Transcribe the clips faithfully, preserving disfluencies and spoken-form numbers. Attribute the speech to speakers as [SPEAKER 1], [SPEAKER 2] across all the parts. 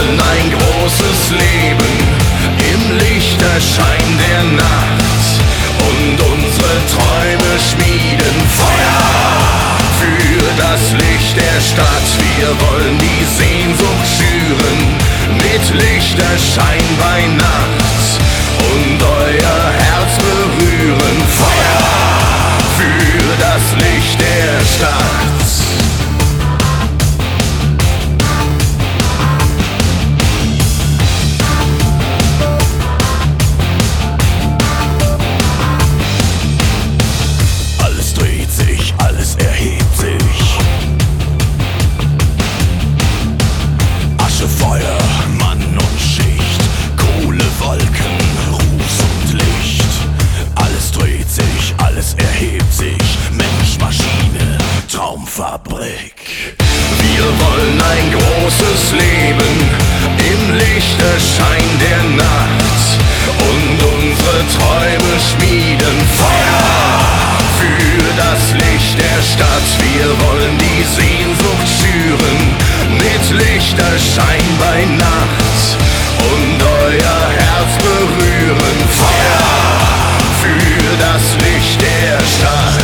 [SPEAKER 1] wollen ein großes Leben im Lichterschein der Nacht und unsere Träume schmieden. Feuer für das Licht der Stadt. Wir wollen die Sehnsucht schüren mit Lichterschein bei Nacht und euer Herz berühren. Feuer für das Licht der Stadt. Fabrik. Wir wollen ein großes Leben im Lichterschein der Nacht und unsere Träume schmieden. Feuer für das Licht der Stadt. Wir wollen die Sehnsucht schüren mit Lichterschein bei Nacht und euer Herz berühren. Feuer für das Licht der Stadt.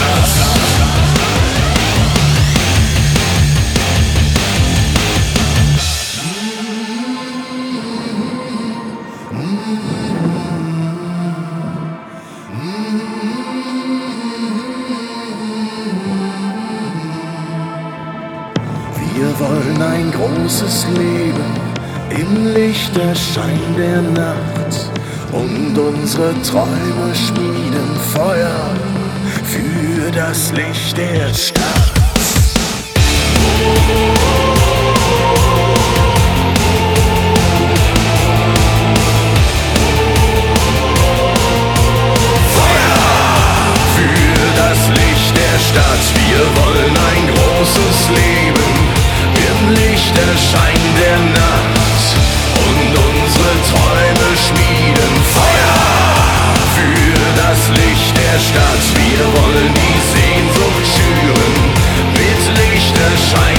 [SPEAKER 1] Wir wollen ein großes Leben im Lichterschein der Nacht und unsere Träume schmieden. Feuer für das Licht der Stadt. Wir wollen ein großes Leben im Lichterschein der Nacht und unsere Träume schmieden. Feuer für das Licht der Stadt. Wir wollen die Sehnsucht schüren mit Lichterschein